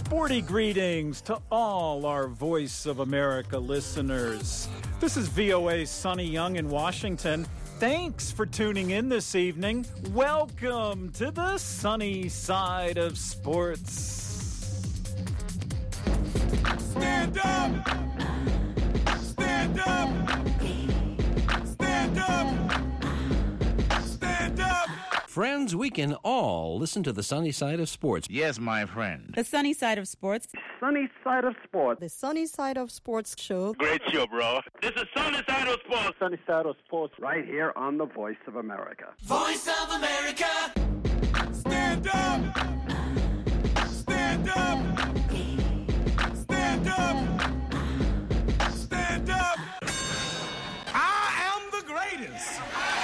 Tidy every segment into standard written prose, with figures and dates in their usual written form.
Sporty greetings to all our Voice of America listeners. This is VOA's Sonny Young in Washington. Thanks for tuning in this evening. Welcome to the sunny side of sports. Stand up! Stand up! Stand up! Stand up! Friends, we can all listen to the sunny side of sports. Yes, my friend. The sunny side of sports. Sunny side of sports. The Sunny Side of Sports show. Great show, bro. This is Sunny Side of Sports. Sunny side of sports right here on the Voice of America. Voice of America! Stand up! Stand up! Stand up! Stand up! I am the greatest!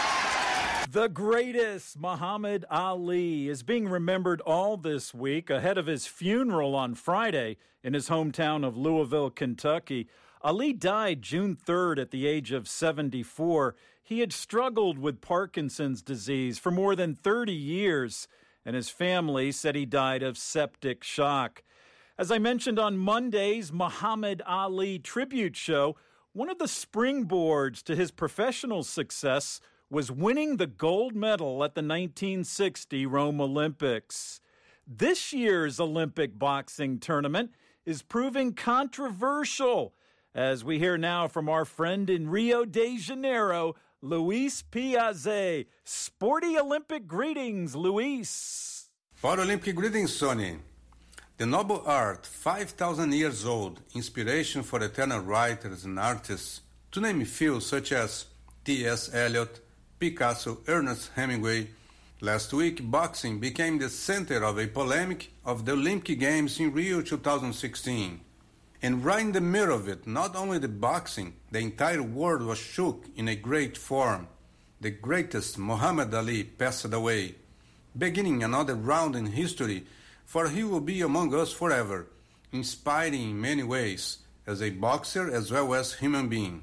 The greatest, Muhammad Ali, is being remembered all this week ahead of his funeral on Friday in his hometown of Louisville, Kentucky. Ali died June 3rd at the age of 74. He had struggled with Parkinson's disease for more than 30 years, and his family said he died of septic shock. As I mentioned on Monday's Muhammad Ali tribute show, one of the springboards to his professional success was winning the gold medal at the 1960 Rome Olympics. This year's Olympic boxing tournament is proving controversial, as we hear now from our friend in Rio de Janeiro, Luis Piazza. Sporty Olympic greetings, Luis. For Olympic greetings, Sonny. The noble art, 5,000 years old, inspiration for eternal writers and artists, to name a few such as T.S. Eliot, Picasso, Ernest Hemingway. Last week, boxing became the center of a polemic of the Olympic Games in Rio 2016. And right in the middle of it, not only the boxing, the entire world was shook in a great form. The greatest, Muhammad Ali, passed away, beginning another round in history, for he will be among us forever, inspiring in many ways, as a boxer as well as human being.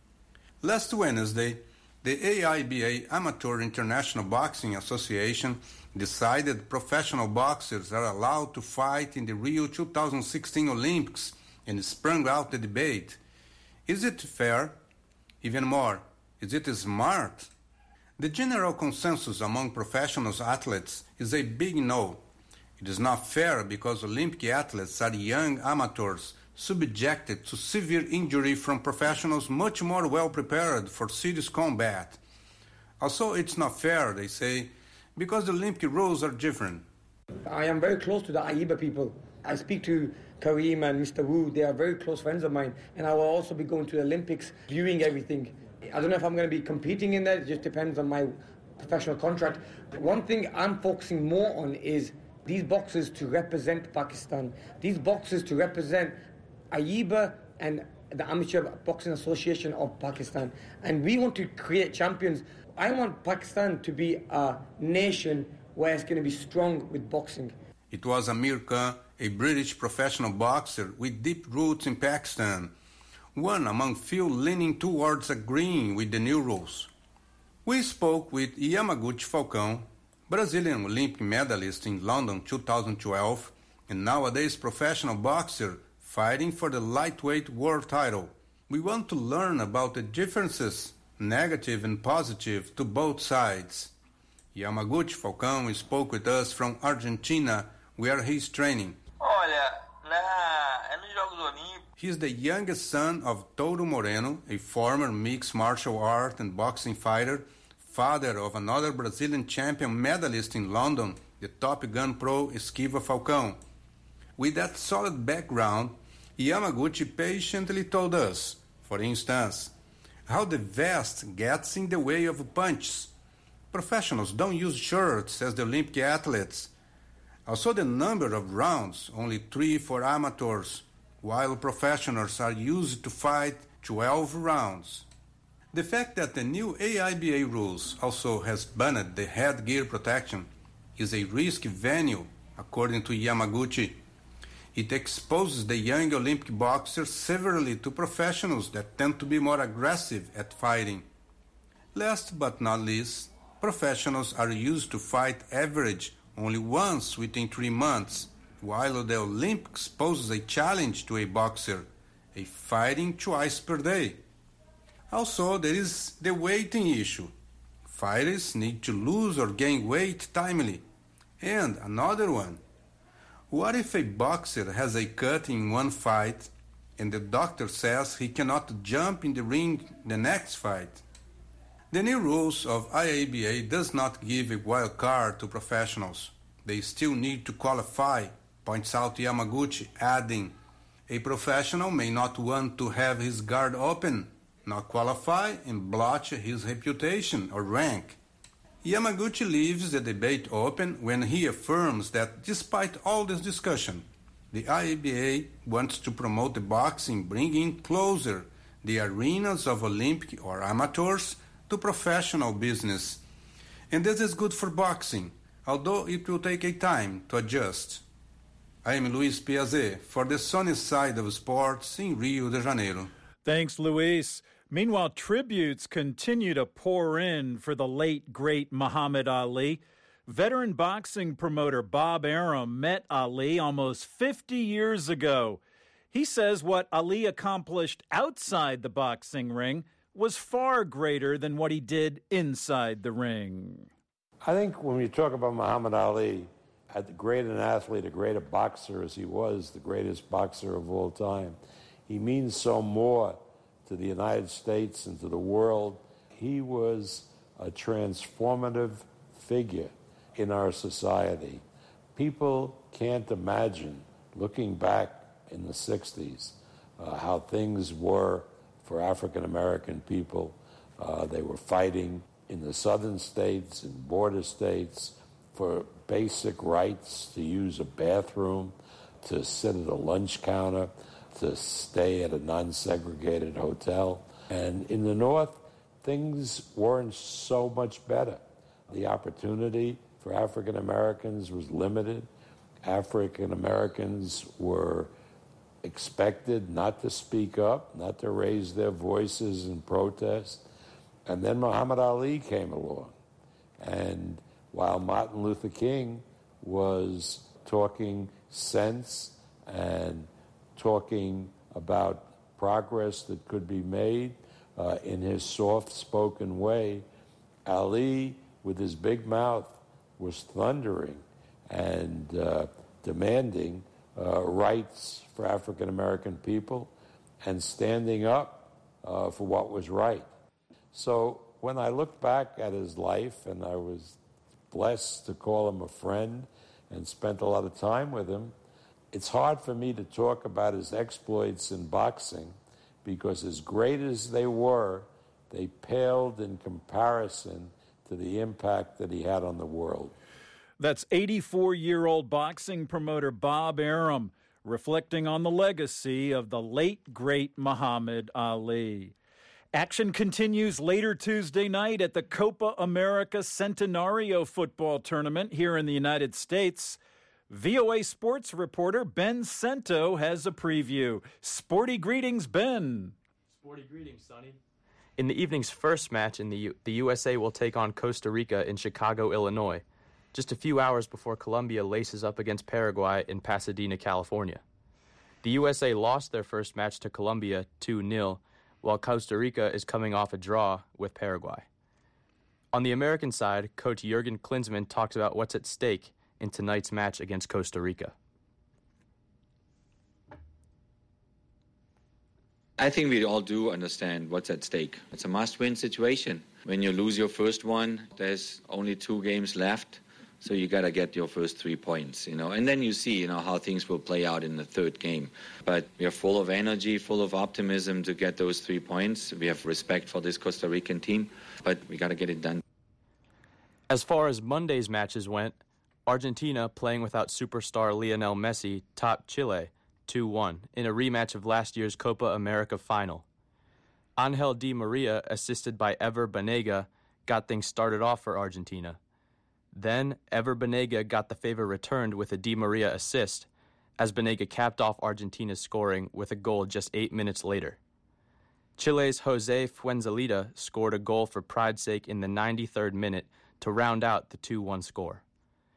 Last Wednesday, the AIBA, Amateur International Boxing Association, decided professional boxers are allowed to fight in the Rio 2016 Olympics and sprung out the debate. Is it fair? Even more, is it smart? The general consensus among professional athletes is a big no. It is not fair because Olympic athletes are young amateurs subjected to severe injury from professionals much more well prepared for serious combat. Also, it's not fair, they say, because the Olympic rules are different. I am very close to the AIBA people. I speak to Kareem and Mr. Wu. They are very close friends of mine, and I will also be going to the Olympics, viewing everything. I don't know if I'm going to be competing in that. It just depends on my professional contract. One thing I'm focusing more on is these boxers to represent Pakistan, these boxers to represent AIBA and the Amateur Boxing Association of Pakistan. And we want to create champions. I want Pakistan to be a nation where it's going to be strong with boxing. It was Amir Khan, a British professional boxer with deep roots in Pakistan, one among few leaning towards agreeing with the new rules. We spoke with Yamaguchi Falcão, Brazilian Olympic medalist in London 2012, and nowadays professional boxer fighting for the lightweight world title. We want to learn about the differences, negative and positive, to both sides. Yamaguchi Falcão spoke with us from Argentina, where he is training. He is the youngest son of Touro Moreno, a former mixed martial art and boxing fighter, father of another Brazilian champion medalist in London, the Top Gun pro Esquiva Falcão. With that solid background, Yamaguchi patiently told us, for instance, how the vest gets in the way of punches. Professionals don't use shirts as the Olympic athletes. Also the number of rounds, only 3 for amateurs, while professionals are used to fight 12 rounds. The fact that the new AIBA rules also has banned the headgear protection is a risky venue, according to Yamaguchi. It exposes the young Olympic boxers severely to professionals that tend to be more aggressive at fighting. Last but not least, professionals are used to fight average only once within 3 months, while the Olympics poses a challenge to a boxer, a fighting twice per day. Also, there is the weighting issue. Fighters need to lose or gain weight timely. And another one. What if a boxer has a cut in one fight and the doctor says he cannot jump in the ring the next fight? The new rules of IABA does not give a wild card to professionals. They still need to qualify, points out Yamaguchi, adding, a professional may not want to have his guard open, not qualify, and blotch his reputation or rank. Yamaguchi leaves the debate open when he affirms that despite all this discussion, the IABA wants to promote the boxing, bringing closer the arenas of Olympic or amateurs to professional business. And this is good for boxing, although it will take a time to adjust. I am Luis Piazet for the sunny side of sports in Rio de Janeiro. Thanks, Luis. Meanwhile, tributes continue to pour in for the late, great Muhammad Ali. Veteran boxing promoter Bob Arum met Ali almost 50 years ago. He says what Ali accomplished outside the boxing ring was far greater than what he did inside the ring. I think when you talk about Muhammad Ali, as great an athlete, a great a boxer as he was, the greatest boxer of all time, he means so more to the United States and to the world. He was a transformative figure in our society. People can't imagine, looking back in the 60s, how things were for African American people. They were fighting in the southern states and border states for basic rights to use a bathroom, to sit at a lunch counter, to stay at a non-segregated hotel. And in the North, things weren't so much better. The opportunity for African Americans was limited. African Americans were expected not to speak up, not to raise their voices in protest. And then Muhammad Ali came along. And while Martin Luther King was talking sense and talking about progress that could be made in his soft-spoken way, Ali, with his big mouth, was thundering and demanding rights for African American people and standing up for what was right. So when I look back at his life, and I was blessed to call him a friend and spent a lot of time with him, it's hard for me to talk about his exploits in boxing because as great as they were, they paled in comparison to the impact that he had on the world. That's 84-year-old boxing promoter Bob Arum reflecting on the legacy of the late, great Muhammad Ali. Action continues later Tuesday night at the Copa America Centenario football tournament here in the United States. VOA Sports reporter Ben Cento has a preview. Sporty greetings, Ben. Sporty greetings, Sonny. In the evening's first match, the USA will take on Costa Rica in Chicago, Illinois, just a few hours before Colombia laces up against Paraguay in Pasadena, California. The USA lost their first match to Colombia 2-0, while Costa Rica is coming off a draw with Paraguay. On the American side, Coach Jurgen Klinsmann talks about what's at stake in tonight's match against Costa Rica. I think we all do understand what's at stake. It's a must-win situation. When you lose your first one, there's only 2 games left, so you got to get your first 3 points, and then you see, how things will play out in the third game. But we are full of energy, full of optimism to get those 3 points. We have respect for this Costa Rican team, but we got to get it done. As far as Monday's matches went, Argentina, playing without superstar Lionel Messi, topped Chile 2-1 in a rematch of last year's Copa America final. Angel Di Maria, assisted by Ever Banega, got things started off for Argentina. Then, Ever Banega got the favor returned with a Di Maria assist, as Banega capped off Argentina's scoring with a goal just 8 minutes later. Chile's Jose Fuenzalida scored a goal for pride's sake in the 93rd minute to round out the 2-1 score.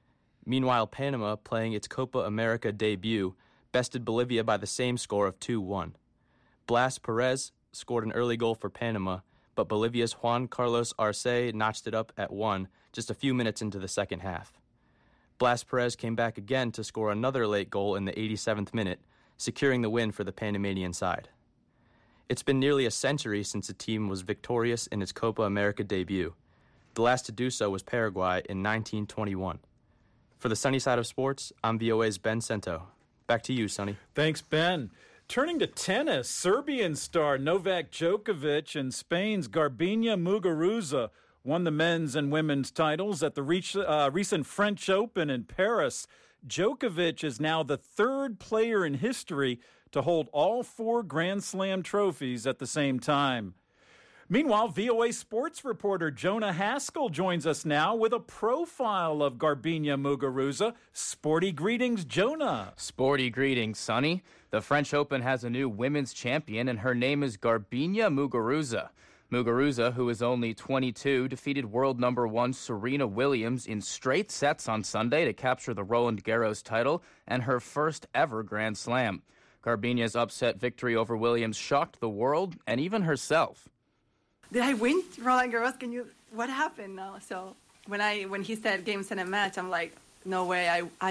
Meanwhile, Panama, playing its Copa America debut, bested Bolivia by the same score of 2-1. Blas Perez scored an early goal for Panama, but Bolivia's Juan Carlos Arce notched it up at 1 just a few minutes into the second half. Blas Perez came back again to score another late goal in the 87th minute, securing the win for the Panamanian side. It's been nearly a century since the team was victorious in its Copa America debut. The last to do so was Paraguay in 1921. For the Sunny Side of Sports, I'm VOA's Ben Cento. Back to you, Sonny. Thanks, Ben. Turning to tennis, Serbian star Novak Djokovic and Spain's Garbiñe Muguruza won the men's and women's titles at the recent French Open in Paris. Djokovic is now the third player in history to hold all 4 Grand Slam trophies at the same time. Meanwhile, VOA sports reporter Jonah Haskell joins us now with a profile of Garbiñe Muguruza. Sporty greetings, Jonah. Sporty greetings, Sonny. The French Open has a new women's champion, and her name is Garbiñe Muguruza. Muguruza, who is only 22, defeated world number 1 Serena Williams in straight sets on Sunday to capture the Roland Garros title and her first ever Grand Slam. Garbiñe's upset victory over Williams shocked the world and even herself. Did I win Roland Garros? What happened now? So when he said game 7 match, I'm like, no way,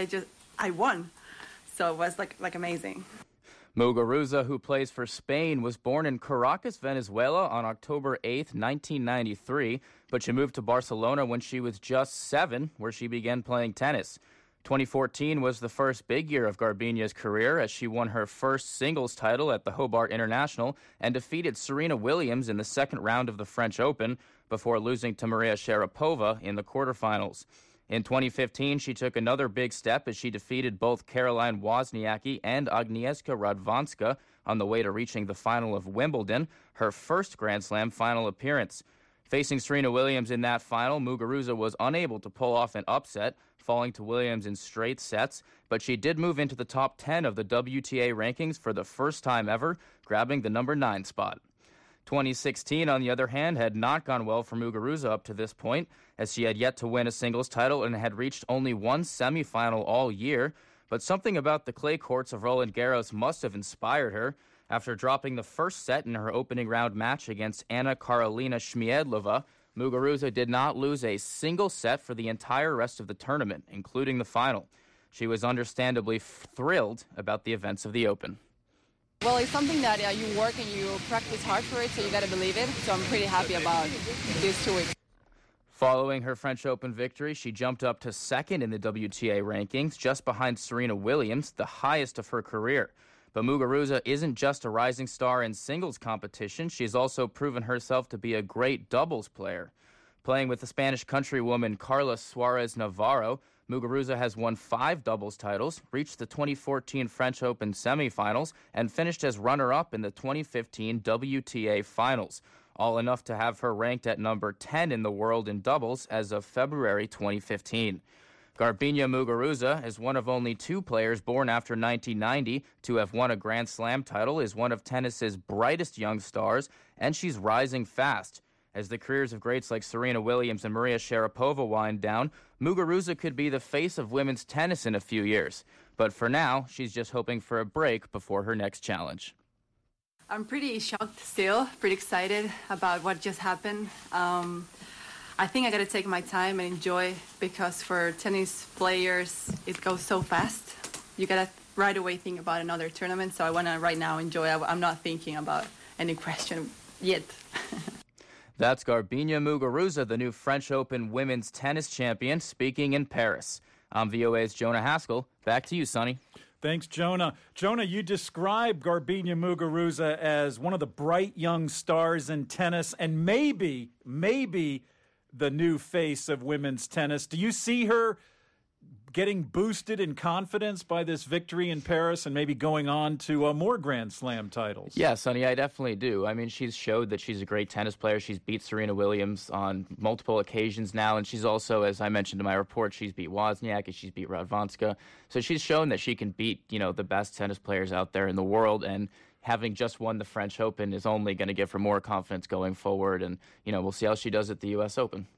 I won. So it was like amazing. Muguruza, who plays for Spain, was born in Caracas, Venezuela on October 8, 1993, but she moved to Barcelona when she was just 7, where she began playing tennis. 2014 was the first big year of Garbiñe's career as she won her first singles title at the Hobart International and defeated Serena Williams in the second round of the French Open before losing to Maria Sharapova in the quarterfinals. In 2015, she took another big step as she defeated both Caroline Wozniacki and Agnieszka Radwanska on the way to reaching the final of Wimbledon, her first Grand Slam final appearance. Facing Serena Williams in that final, Muguruza was unable to pull off an upset, falling to Williams in straight sets, but she did move into the top 10 of the WTA rankings for the first time ever, grabbing the number 9 spot. 2016, on the other hand, had not gone well for Muguruza up to this point, as she had yet to win a singles title and had reached only one semifinal all year. But something about the clay courts of Roland Garros must have inspired her. After dropping the first set in her opening round match against Anna Karolina Schmiedlova, Muguruza did not lose a single set for the entire rest of the tournament, including the final. She was understandably thrilled about the events of the Open. Well, it's something that you work and you practice hard for it, so you got to believe it. So I'm pretty happy about these 2 weeks. Following her French Open victory, she jumped up to second in the WTA rankings, just behind Serena Williams, the highest of her career. But Muguruza isn't just a rising star in singles competition. She's also proven herself to be a great doubles player. Playing with the Spanish countrywoman Carla Suarez Navarro, Muguruza has won 5 doubles titles, reached the 2014 French Open semifinals, and finished as runner-up in the 2015 WTA finals, all enough to have her ranked at number 10 in the world in doubles as of February 2015. Garbiñe Muguruza is one of only 2 players born after 1990 to have won a Grand Slam title, is one of tennis's brightest young stars, and she's rising fast. As the careers of greats like Serena Williams and Maria Sharapova wind down, Muguruza could be the face of women's tennis in a few years. But for now, she's just hoping for a break before her next challenge. I'm pretty shocked still, pretty excited about what just happened. I think I got to take my time and enjoy, because for tennis players, it goes so fast. You got to right away think about another tournament, so I want to right now enjoy. I'm not thinking about any question yet. That's Garbiñe Muguruza, the new French Open women's tennis champion, speaking in Paris. I'm VOA's Jonah Haskell. Back to you, Sonny. Thanks, Jonah. Jonah, you described Garbiñe Muguruza as one of the bright young stars in tennis and maybe the new face of women's tennis. Do you see her getting boosted in confidence by this victory in Paris and maybe going on to more Grand Slam titles? Yeah, Sonny, I definitely do. I mean, she's showed that she's a great tennis player. She's beat Serena Williams on multiple occasions now, and she's also, as I mentioned in my report, she's beat Wozniacki, she's beat Radwanska. So she's shown that she can beat, the best tennis players out there in the world, and having just won the French Open is only going to give her more confidence going forward, and, we'll see how she does at the U.S. Open.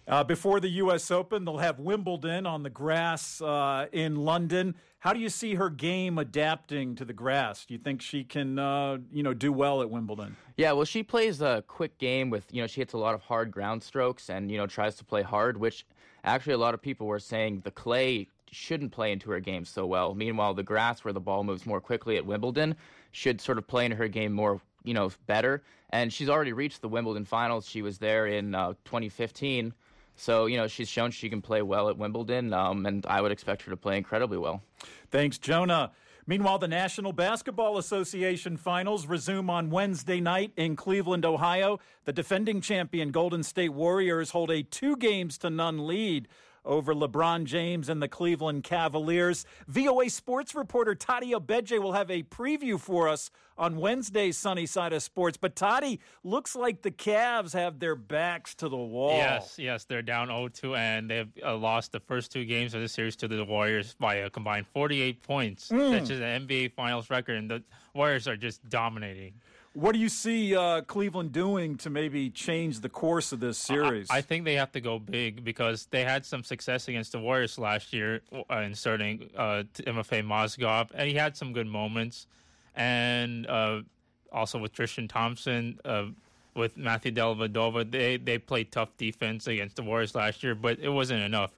Before the U.S. Open, they'll have Wimbledon on the grass in London. How do you see her game adapting to the grass? Do you think she can, do well at Wimbledon? Yeah, well, she plays a quick game with, she hits a lot of hard ground strokes and, tries to play hard, which actually a lot of people were saying the clay shouldn't play into her game so well. Meanwhile, the grass, where the ball moves more quickly at Wimbledon, should sort of play into her game more, better. And she's already reached the Wimbledon finals. She was there in 2015. So, she's shown she can play well at Wimbledon, and I would expect her to play incredibly well. Thanks, Jonah. Meanwhile, the National Basketball Association finals resume on Wednesday night in Cleveland, Ohio. The defending champion Golden State Warriors hold a 2-0 lead over LeBron James and the Cleveland Cavaliers. VOA sports reporter Toddy Abeje will have a preview for us on Wednesday's Sunny Side of Sports. But Toddy, looks like the Cavs have their backs to the wall. Yes, they're down 0-2, and they've lost the first 2 games of the series to the Warriors by a combined 48 points. That's just an NBA Finals record, and the Warriors are just dominating. What do you see Cleveland doing to maybe change the course of this series? I think they have to go big because they had some success against the Warriors last year, inserting Timofey Mozgov, and he had some good moments. And also with Tristan Thompson, with Matthew Dellavedova, they played tough defense against the Warriors last year, but it wasn't enough.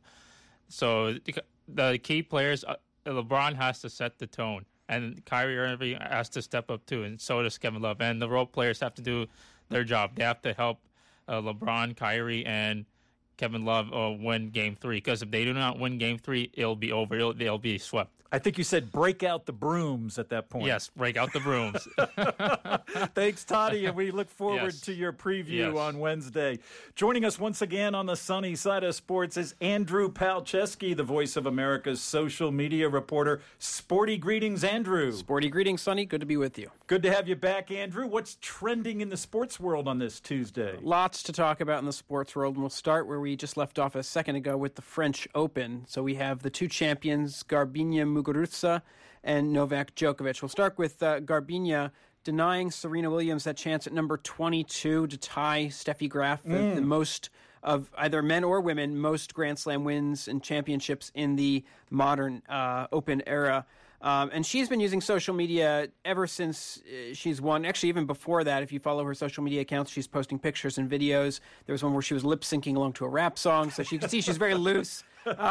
So the key players, LeBron has to set the tone. And Kyrie Irving has to step up too, and so does Kevin Love. And the role players have to do their job. They have to help LeBron, Kyrie, and Kevin Love win Game 3. Because if they do not win Game 3, it'll be over. They'll be swept. I think you said break out the brooms at that point. Yes, break out the brooms. Thanks, Toddy, and we look forward to your preview on Wednesday. Joining us once again on the Sunny Side of Sports is Andrew Palczewski, the Voice of America's social media reporter. Sporty greetings, Andrew. Sporty greetings, Sunny. Good to be with you. Good to have you back, Andrew. What's trending in the sports world on this Tuesday? Lots to talk about in the sports world, and we'll start where we just left off a second ago with the French Open. So we have the 2 champions, Garbiñe Muguruza and Novak Djokovic. We'll start with Garbiñe denying Serena Williams that chance at number 22 to tie Steffi Graf, the most of either men or women, most Grand Slam wins and championships in the modern Open era. And she's been using social media ever since she's won. Actually, even before that, if you follow her social media accounts, she's posting pictures and videos. There was one where she was lip-syncing along to a rap song, so you can see she's very loose.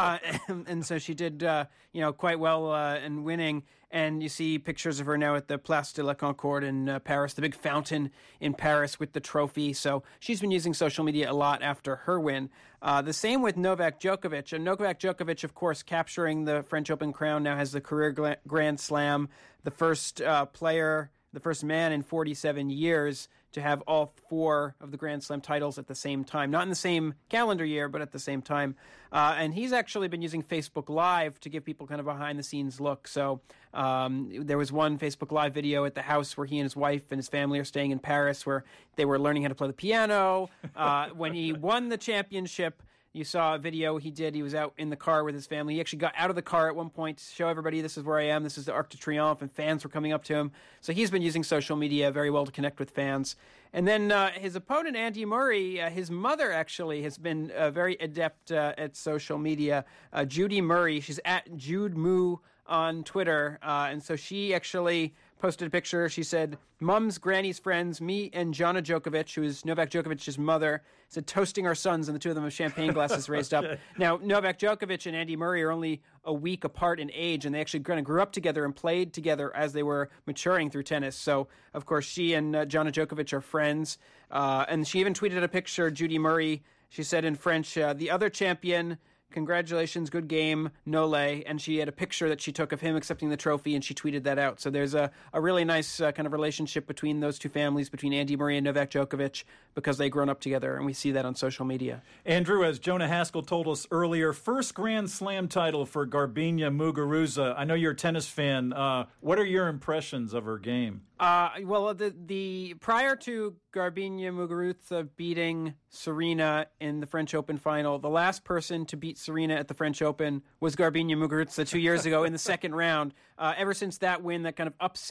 And so she did, quite well in winning. And you see pictures of her now at the Place de la Concorde in Paris, the big fountain in Paris with the trophy. So she's been using social media a lot after her win. The same with Novak Djokovic. And Novak Djokovic, of course, capturing the French Open crown, now has the career Grand Slam, the first player, the first man in 47 years to have all 4 of the Grand Slam titles at the same time. Not in the same calendar year, but at the same time. And he's actually been using Facebook Live to give people kind of a behind-the-scenes look. So there was one Facebook Live video at the house where he and his wife and his family are staying in Paris, where they were learning how to play the piano. When he won the championship, you saw a video he did. He was out in the car with his family. He actually got out of the car at one point to show everybody, this is where I am, this is the Arc de Triomphe, and fans were coming up to him. So he's been using social media very well to connect with fans. And then his opponent, Andy Murray, his mother actually has been very adept at social media. Judy Murray, she's at Jude Moo on Twitter. And so she actually posted a picture. She said, "Mom's granny's friends, me and Jana Djokovic," who is Novak Djokovic's mother, said toasting our sons, and the two of them have champagne glasses raised up. Now, Novak Djokovic and Andy Murray are only a week apart in age, and they actually kind of grew up together and played together as they were maturing through tennis. So, of course, she and Jana Djokovic are friends. And she even tweeted a picture, Judy Murray. She said in French, "The other champion, congratulations, good game, Nole." And she had a picture that she took of him accepting the trophy, and she tweeted that out. So there's a really nice kind of relationship between those two families, between Andy Murray and Novak Djokovic, because they've grown up together, and we see that on social media. Andrew, as Jonah Haskell told us earlier, first Grand Slam title for Garbiñe Muguruza. I know you're a tennis fan. What are your impressions of her game? Well, the prior to Garbiñe Muguruza beating Serena in the French Open final, the last person to beat Serena at the French Open was Garbiñe Muguruza 2 years ago in the second round. Ever since that win, that kind of upset,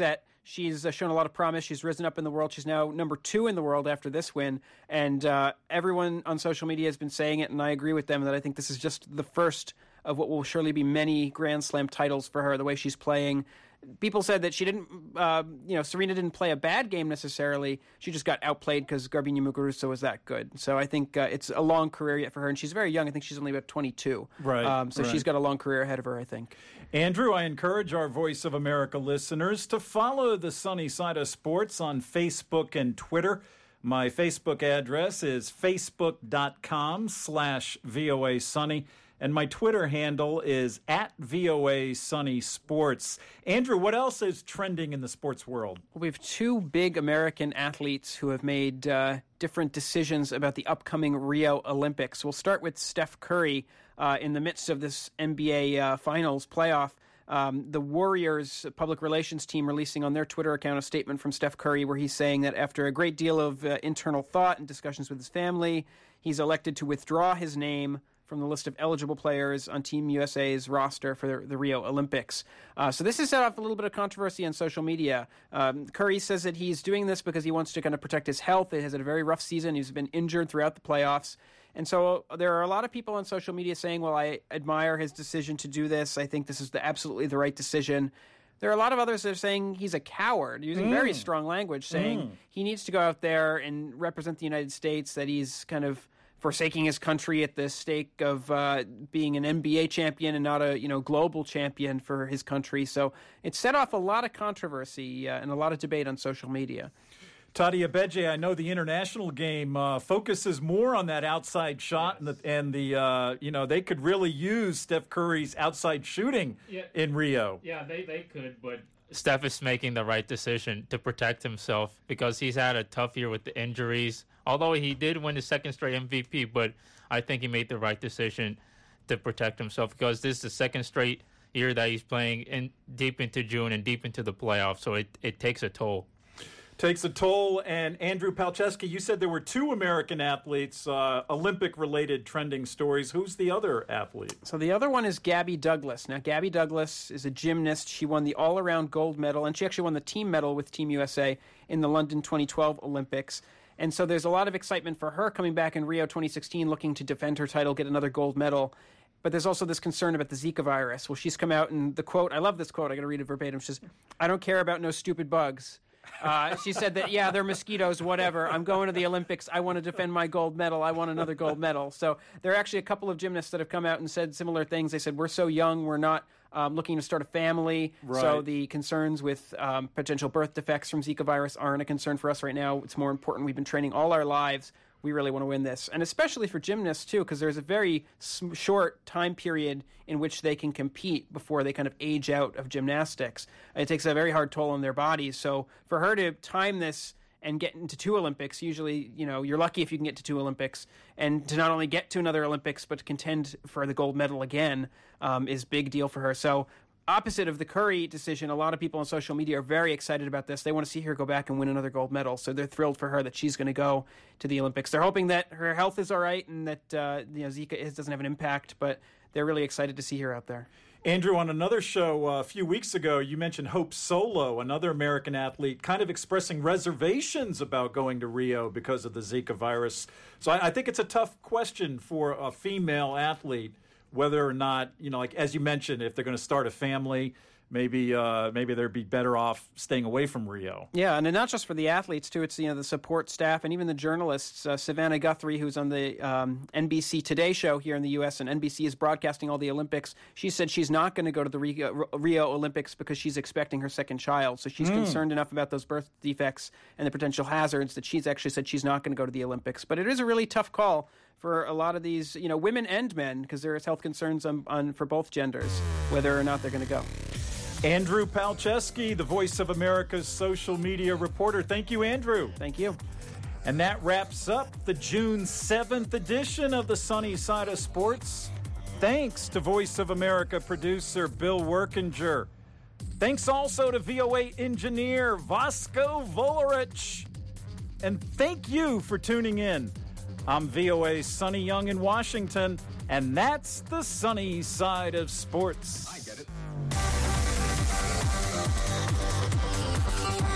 She's shown a lot of promise. She's risen up in the world. She's now number 2 in the world after this win. And everyone on social media has been saying it, and I agree with them that I think this is just the first of what will surely be many Grand Slam titles for her, the way she's playing. People said that she didn't, Serena didn't play a bad game necessarily. She just got outplayed because Garbiñe Muguruza was that good. So I think it's a long career yet for her, and she's very young. I think she's only about 22. Right. So she's got a long career ahead of her, I think. Andrew, I encourage our Voice of America listeners to follow the Sunny Side of Sports on Facebook and Twitter. My Facebook address is facebook.com/VOA Sunny. And my Twitter handle is @VOA Sunny Sports. Andrew, what else is trending in the sports world? Well, we have 2 big American athletes who have made different decisions about the upcoming Rio Olympics. We'll start with Steph Curry in the midst of this NBA Finals playoff. The Warriors public relations team releasing on their Twitter account a statement from Steph Curry where he's saying that after a great deal of internal thought and discussions with his family, he's elected to withdraw his name from the list of eligible players on Team USA's roster for the Rio Olympics. So this has set off a little bit of controversy on social media. Curry says that he's doing this because he wants to kind of protect his health. He has had a very rough season. He's been injured throughout the playoffs. And so there are a lot of people on social media saying, well, I admire his decision to do this. I think this is absolutely the right decision. There are a lot of others that are saying he's a coward, using very strong language, saying he needs to go out there and represent the United States, that he's kind of forsaking his country at the stake of being an NBA champion and not a global champion for his country. So it set off a lot of controversy and a lot of debate on social media. Tati Abeje, I know the international game focuses more on that outside shot, and they could really use Steph Curry's outside shooting in Rio. Yeah, they could, but Steph is making the right decision to protect himself because he's had a tough year with the injuries. Although he did win his second straight MVP, but I think he made the right decision to protect himself because this is the second straight year that he's playing deep into June and deep into the playoffs, so it takes a toll. Takes a toll. And Andrew Palczewski, you said there were 2 American athletes, Olympic-related trending stories. Who's the other athlete? So the other one is Gabby Douglas. Now, Gabby Douglas is a gymnast. She won the all-around gold medal, and she actually won the team medal with Team USA in the London 2012 Olympics. And so there's a lot of excitement for her coming back in Rio 2016, looking to defend her title, get another gold medal. But there's also this concern about the Zika virus. Well, she's come out, and the quote, I love this quote, I got to read it verbatim. She says, "I don't care about no stupid bugs." She said that, they're mosquitoes, whatever. I'm going to the Olympics. I want to defend my gold medal. I want another gold medal. So there are actually a couple of gymnasts that have come out and said similar things. They said, we're so young, we're not looking to start a family. Right. So the concerns with potential birth defects from Zika virus aren't a concern for us right now. It's more important. We've been training all our lives. We really want to win this. And especially for gymnasts, too, because there's a very short time period in which they can compete before they kind of age out of gymnastics. It takes a very hard toll on their bodies. So for her to time this and get into 2 Olympics, usually, you're lucky if you can get to 2 Olympics. And to not only get to another Olympics, but to contend for the gold medal again is a big deal for her. So opposite of the Curry decision, a lot of people on social media are very excited about this. They want to see her go back and win another gold medal. So they're thrilled for her that she's going to go to the Olympics. They're hoping that her health is all right and that Zika doesn't have an impact, but they're really excited to see her out there. Andrew, on another show a few weeks ago, you mentioned Hope Solo, another American athlete, kind of expressing reservations about going to Rio because of the Zika virus. So I think it's a tough question for a female athlete, whether or not, like as you mentioned, if they're going to start a family, maybe they'd be better off staying away from Rio. Yeah, and not just for the athletes, too. It's the support staff and even the journalists. Savannah Guthrie, who's on the NBC Today show here in the U.S., and NBC is broadcasting all the Olympics. She said she's not going to go to the Rio Olympics because she's expecting her second child. So she's concerned enough about those birth defects and the potential hazards that she's actually said she's not going to go to the Olympics. But it is a really tough call for a lot of these, women and men, because there is health concerns for both genders, whether or not they're going to go. Andrew Palczewski, the Voice of America's social media reporter. Thank you, Andrew. Thank you. And that wraps up the June 7th edition of the Sunny Side of Sports. Thanks to Voice of America producer Bill Workinger. Thanks also to VOA engineer Vasco Volarich. And thank you for tuning in. I'm VOA's Sonny Young in Washington, and that's the Sunny Side of Sports. I get it.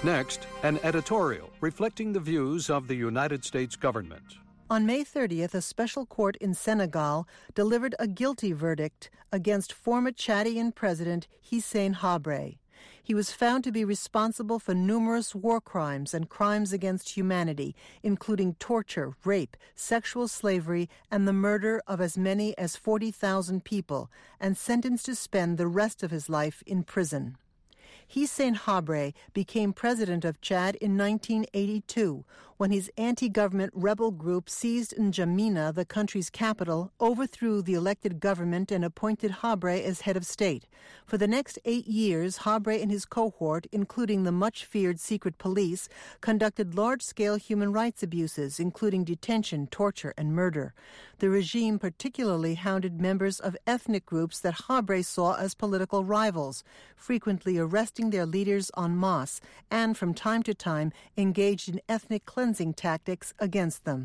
Next, an editorial reflecting the views of the United States government. On May 30th, a special court in Senegal delivered a guilty verdict against former Chadian President Hissène Habré. He was found to be responsible for numerous war crimes and crimes against humanity, including torture, rape, sexual slavery, and the murder of as many as 40,000 people, and sentenced to spend the rest of his life in prison. Hissène Habré became president of Chad in 1982 when his anti-government rebel group seized N'Djamena, the country's capital, overthrew the elected government and appointed Habré as head of state. For the next 8 years, Habré and his cohort, including the much-feared secret police, conducted large-scale human rights abuses, including detention, torture, and murder. The regime particularly hounded members of ethnic groups that Habré saw as political rivals, frequently arresting their leaders en masse, and from time to time engaged in ethnic cleansing tactics against them.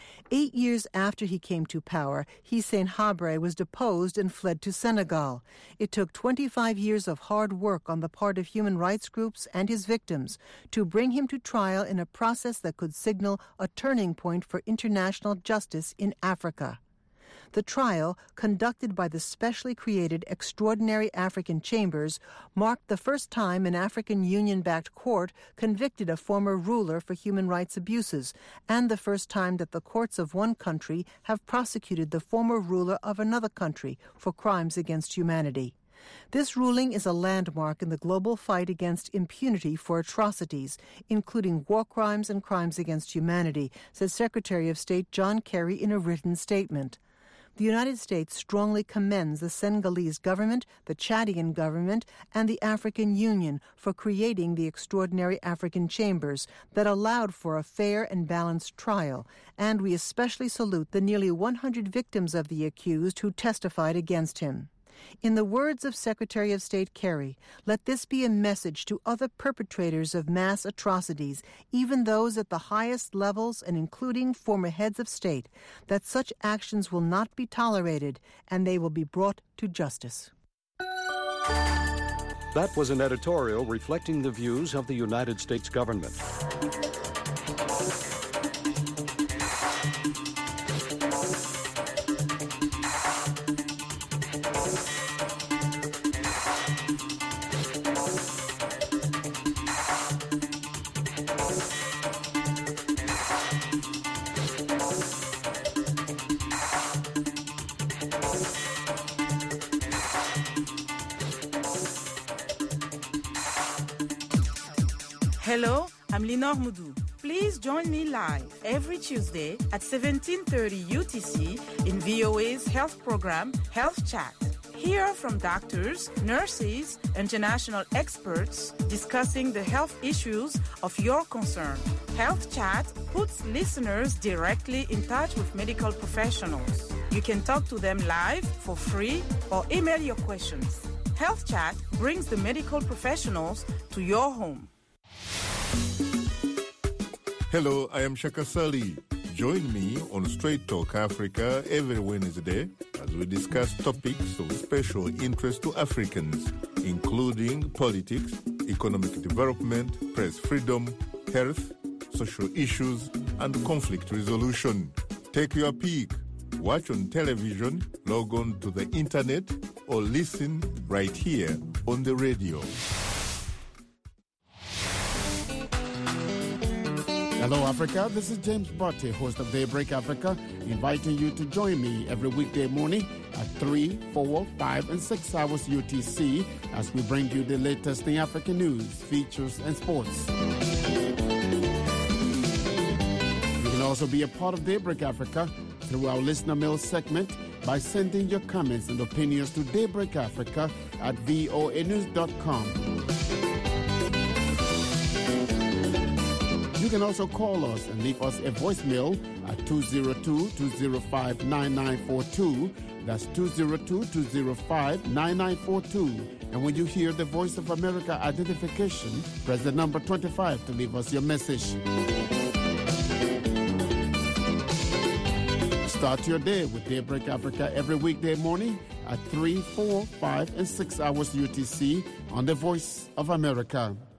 8 years after he came to power, Hissène Habré was deposed and fled to Senegal. It took 25 years of hard work on the part of human rights groups and his victims to bring him to trial in a process that could signal a turning point for international justice in Africa. The trial, conducted by the specially created Extraordinary African Chambers, marked the first time an African Union-backed court convicted a former ruler for human rights abuses, and the first time that the courts of one country have prosecuted the former ruler of another country for crimes against humanity. This ruling is a landmark in the global fight against impunity for atrocities, including war crimes and crimes against humanity, said Secretary of State John Kerry in a written statement. The United States strongly commends the Senegalese government, the Chadian government, and the African Union for creating the Extraordinary African Chambers that allowed for a fair and balanced trial, and we especially salute the nearly 100 victims of the accused who testified against him. In the words of Secretary of State Kerry, let this be a message to other perpetrators of mass atrocities, even those at the highest levels and including former heads of state, that such actions will not be tolerated and they will be brought to justice. That was an editorial reflecting the views of the United States government. Hello, I'm Linor Moudou. Please join me live every Tuesday at 17:30 UTC in VOA's health program, Health Chat. Hear from doctors, nurses, international experts discussing the health issues of your concern. Health Chat puts listeners directly in touch with medical professionals. You can talk to them live for free or email your questions. Health Chat brings the medical professionals to your home. Hello, I am Shaka Sali. Join me on Straight Talk Africa every Wednesday as we discuss topics of special interest to Africans, including politics, economic development, press freedom, health, social issues, and conflict resolution. Take your pick. Watch on television, log on to the internet, or listen right here on the radio. Hello, Africa. This is James Barty, host of Daybreak Africa, inviting you to join me every weekday morning at 3, 4, 5, and 6 hours UTC as we bring you the latest in African news, features, and sports. You can also be a part of Daybreak Africa through our listener mail segment by sending your comments and opinions to daybreakafrica at voanews.com. You can also call us and leave us a voicemail at 202-205-9942. That's 202-205-9942. And when you hear the Voice of America identification, press the number 25 to leave us your message. Start your day with Daybreak Africa every weekday morning at 3, 4, 5, and 6 hours UTC on the Voice of America.